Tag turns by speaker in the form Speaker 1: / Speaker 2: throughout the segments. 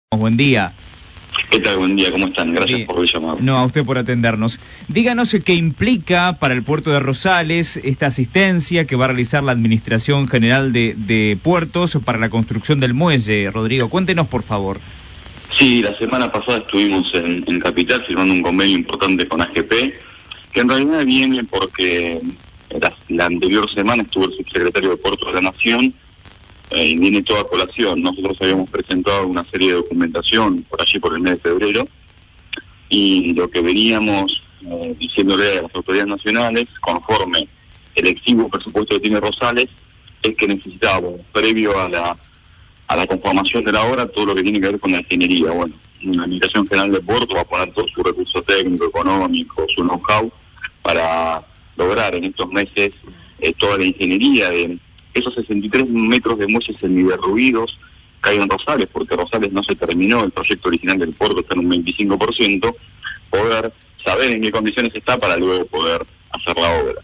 Speaker 1: Buen día.
Speaker 2: ¿Qué tal? Buen día, ¿cómo están? Gracias
Speaker 1: Bien.
Speaker 2: por el llamado.
Speaker 1: No, a usted por atendernos. Díganos qué implica para el puerto de Rosales esta asistencia que va a realizar la Administración General de Puertos para la construcción del muelle. Rodrigo, cuéntenos, por favor.
Speaker 2: Sí, la semana pasada estuvimos en Capital firmando un convenio importante con AGP, que en realidad viene porque la anterior semana estuvo el subsecretario de Puertos de la Nación y viene toda a colación. Nosotros habíamos presentado una serie de documentación por allí por el mes de febrero y lo que veníamos diciéndole a las autoridades nacionales, conforme el exiguo presupuesto que tiene Rosales, es que necesitábamos, previo a la conformación de la obra, todo lo que tiene que ver con la ingeniería. Bueno, la Administración General de Puerto va a poner todo su recurso técnico, económico, su know-how para lograr en estos meses toda la ingeniería de esos 63 metros de muelles semiderruidos que hay en Rosales, porque Rosales no se terminó, el proyecto original del puerto está en un 25%, poder saber en qué condiciones está para luego poder hacer la obra.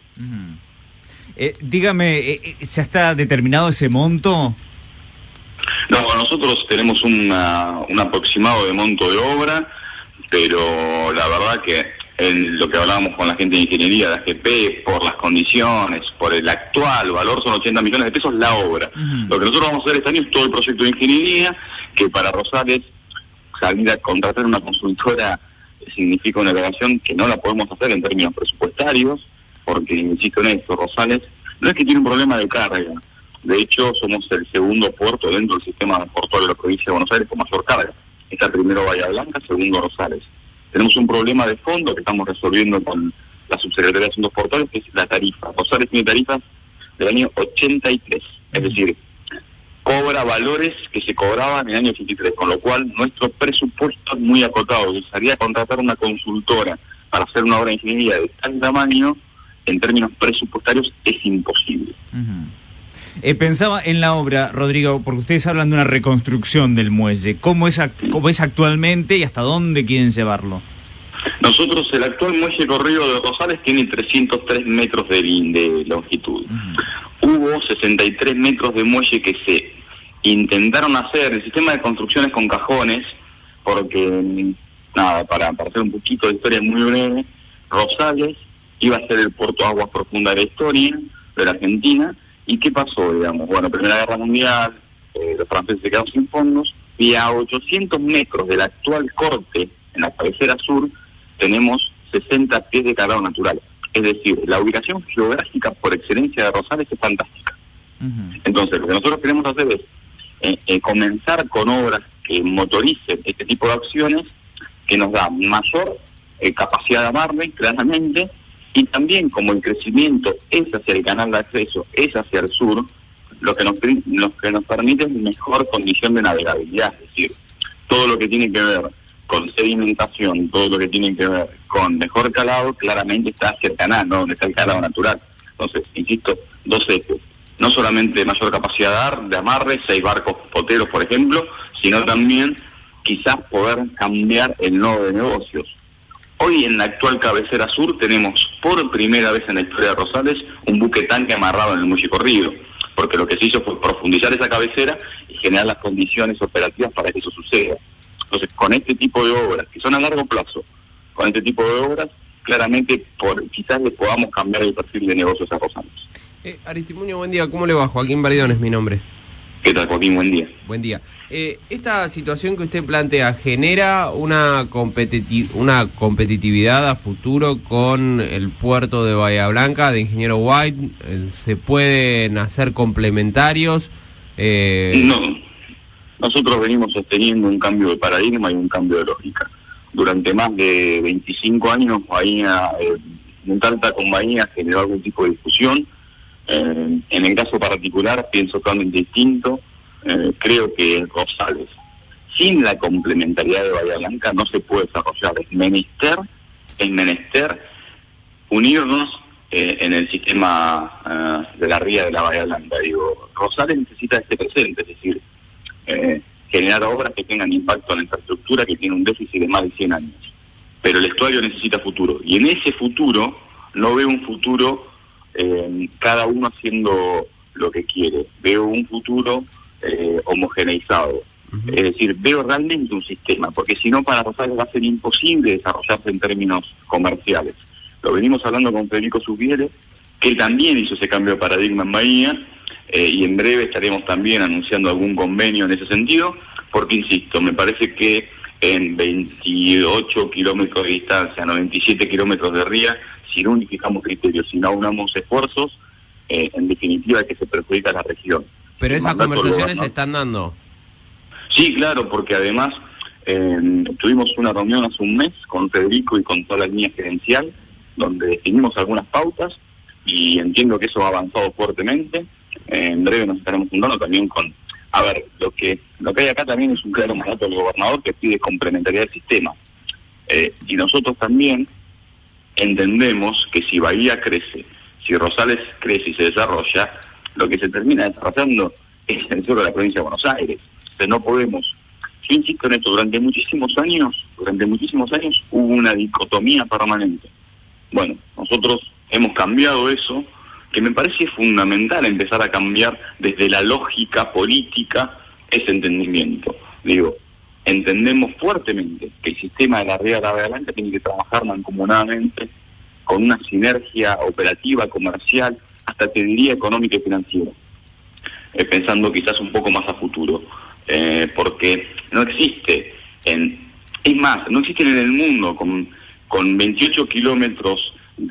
Speaker 1: Dígame, ¿ya está determinado ese monto?
Speaker 2: No, nosotros tenemos un aproximado de monto de obra, pero la verdad que en lo que hablábamos con la gente de ingeniería de AGP, por las condiciones, por el actual valor, son 80 millones de pesos la obra. Lo que nosotros vamos a hacer este año es todo el proyecto de ingeniería, que para Rosales salir a contratar una consultora significa una elevación que no la podemos hacer en términos presupuestarios, porque, insisto en esto, Rosales no es que tiene un problema de carga. De hecho, somos el segundo puerto dentro del sistema portuario de la provincia de Buenos Aires con mayor carga. Está primero Bahía Blanca, segundo Rosales. Tenemos un problema de fondo que estamos resolviendo con la Subsecretaría de Asuntos Portuarios, que es la tarifa. Rosales tiene tarifas del año 83, es decir, cobra valores que se cobraban en el año 83, con lo cual nuestro presupuesto es muy acotado. Si salía a contratar una consultora para hacer una obra de ingeniería de tal tamaño, en términos presupuestarios es imposible.
Speaker 1: Pensaba en la obra, Rodrigo, porque ustedes hablan de una reconstrucción del muelle. ¿Cómo es actualmente y hasta dónde quieren llevarlo?
Speaker 2: Nosotros, el actual muelle corrido de Rosales tiene 303 metros de longitud. Hubo 63 metros de muelle que se intentaron hacer. El sistema de construcciones con cajones, porque, nada, para hacer un poquito de historia muy breve, Rosales iba a ser el puerto de aguas profundas de la historia de la Argentina. ¿Y qué pasó, digamos? Bueno, Primera Guerra Mundial, los franceses se quedaron sin fondos, y a 800 metros del actual corte, en la cabecera sur, tenemos 60 pies de calado natural. Es decir, la ubicación geográfica por excelencia de Rosales es fantástica. Entonces, lo que nosotros queremos hacer es comenzar con obras que motoricen este tipo de acciones, que nos da mayor capacidad de amarre, claramente, y también como el crecimiento es hacia el canal de acceso, es hacia el sur, lo que nos permite es mejor condición de navegabilidad, es decir, todo lo que tiene que ver con sedimentación, todo lo que tiene que ver con mejor calado, claramente está hacia el canal, ¿no? Donde está el calado natural. Entonces, insisto, dos ejes, no solamente mayor capacidad de amarre, 6 barcos poteros, por ejemplo, sino también quizás poder cambiar el nodo de negocios. Hoy en la actual cabecera sur tenemos por primera vez en la historia de Rosales un buque tanque amarrado en el muelle corrido, porque lo que se hizo fue profundizar esa cabecera y generar las condiciones operativas para que eso suceda. Entonces, con este tipo de obras, que son a largo plazo, con este tipo de obras, claramente quizás le podamos cambiar el perfil de negocios a Rosales.
Speaker 3: Aristimuño, buen día. ¿Cómo le va? Joaquín Baridón es mi nombre.
Speaker 2: ¿Qué tal, Joaquín? Buen día.
Speaker 3: Buen día. Esta situación que usted plantea genera una competitividad a futuro con el puerto de Bahía Blanca, de Ingeniero White. ¿Se pueden hacer complementarios?
Speaker 2: No. Nosotros venimos sosteniendo un cambio de paradigma y un cambio de lógica. Durante más de 25 años, Talta con Bahía generó algún tipo de discusión. En el caso particular, pienso totalmente distinto. Creo que Rosales, sin la complementariedad de Bahía Blanca, no se puede desarrollar. Es menester unirnos en el sistema de la ría de la Bahía Blanca. Digo, Rosales necesita este presente, es decir, generar obras que tengan impacto en la infraestructura que tiene un déficit de más de 100 años. Pero el estuario necesita futuro. Y en ese futuro, no veo un futuro cada uno haciendo lo que quiere. Veo un futuro homogeneizado. Es decir, veo realmente un sistema, porque si no para Rosales va a ser imposible desarrollarse en términos comerciales. Lo venimos hablando con Federico Subiere, que también hizo ese cambio de paradigma en Bahía, y en breve estaremos también anunciando algún convenio en ese sentido, porque insisto, me parece que en 28 kilómetros de distancia, 97 kilómetros de ría, si no unificamos criterios, si no aunamos esfuerzos, en definitiva que se perjudica a la región.
Speaker 3: Pero esas conversaciones se están dando.
Speaker 2: Sí, claro, porque además tuvimos una reunión hace un mes con Federico y con toda la línea gerencial, donde definimos algunas pautas, y entiendo que eso ha avanzado fuertemente. En breve nos estaremos juntando también con... A ver, lo que hay acá también es un claro mandato del gobernador que pide complementariedad del sistema. Y nosotros también entendemos que si Bahía crece, si Rosales crece y se desarrolla, lo que se termina desarrollando es el centro de la provincia de Buenos Aires. Entonces no podemos... Yo insisto en esto, durante muchísimos años hubo una dicotomía permanente. Bueno, nosotros hemos cambiado eso, que me parece fundamental empezar a cambiar desde la lógica política ese entendimiento. Digo, entendemos fuertemente que el sistema de la ría de la Bahía Blanca tiene que trabajar mancomunadamente con una sinergia operativa, comercial, hasta te diría económica y financiera, pensando quizás un poco más a futuro, porque no existe, es más, no existen en el mundo con 28 kilómetros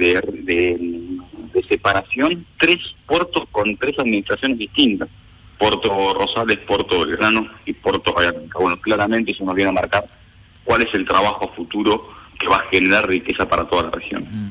Speaker 2: de separación, 3 puertos con 3 administraciones distintas: Puerto Rosales, Puerto Belgrano y Puerto Bahía Blanca. Bueno, claramente eso nos viene a marcar cuál es el trabajo futuro que va a generar riqueza para toda la región.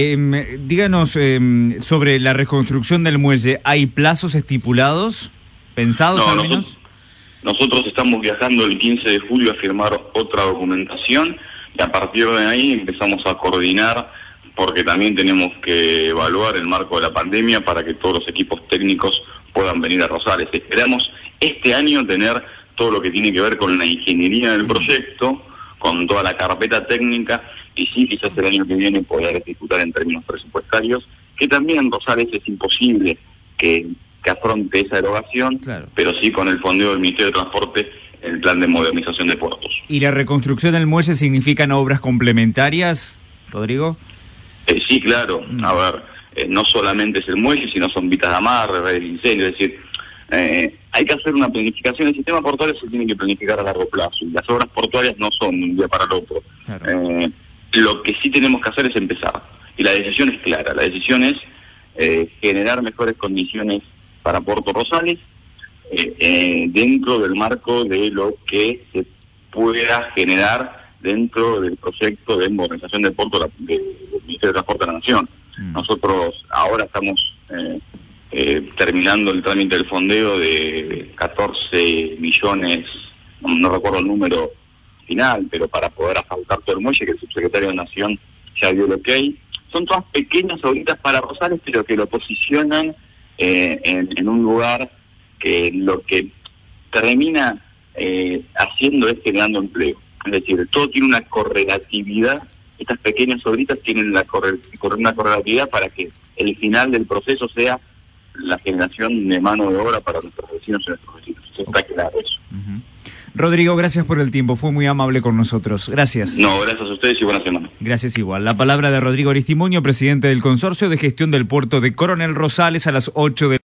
Speaker 1: Díganos sobre la reconstrucción del muelle, ¿hay plazos estipulados, pensados al menos?
Speaker 2: Nosotros estamos viajando el 15 de julio a firmar otra documentación, y a partir de ahí empezamos a coordinar, porque también tenemos que evaluar el marco de la pandemia para que todos los equipos técnicos puedan venir a Rosales. Esperamos este año tener todo lo que tiene que ver con la ingeniería del proyecto, con toda la carpeta técnica, y sí, quizás el año que viene poder ejecutar en términos presupuestarios, que también en Rosales es imposible que afronte esa erogación, claro, pero sí con el fondeo del Ministerio de Transporte, el plan de modernización de puertos.
Speaker 1: ¿Y la reconstrucción del muelle significan obras complementarias, Rodrigo?
Speaker 2: Sí, claro. A ver, no solamente es el muelle, sino son vitas de amarre, redes de incendio, es decir, hay que hacer una planificación. El sistema portuario se tiene que planificar a largo plazo, y las obras portuarias no son de un día para el otro. Claro. Lo que sí tenemos que hacer es empezar, y la decisión es clara. La decisión es generar mejores condiciones para Puerto Rosales, dentro del marco de lo que se pueda generar dentro del proyecto de modernización del puerto del Ministerio de Transporte de la Nación. Nosotros ahora estamos terminando el trámite del fondeo de 14 millones, no recuerdo el número final, pero para poder asfaltar todo el muelle, que el subsecretario de Nación ya dio el ok. Son todas pequeñas obritas para Rosales, pero que lo posicionan en un lugar que lo que termina haciendo es generando empleo. Es decir, todo tiene una correlatividad. Estas pequeñas obritas tienen una correlatividad para que el final del proceso sea la generación de mano de obra para nuestros vecinos y nuestros vecinos. Está claro eso.
Speaker 1: Rodrigo, gracias por el tiempo, fue muy amable con nosotros. Gracias.
Speaker 2: No, gracias a ustedes y buena semana.
Speaker 1: Gracias igual. La palabra de Rodrigo Aristimuño, presidente del Consorcio de Gestión del Puerto de Coronel Rosales, a las 8 de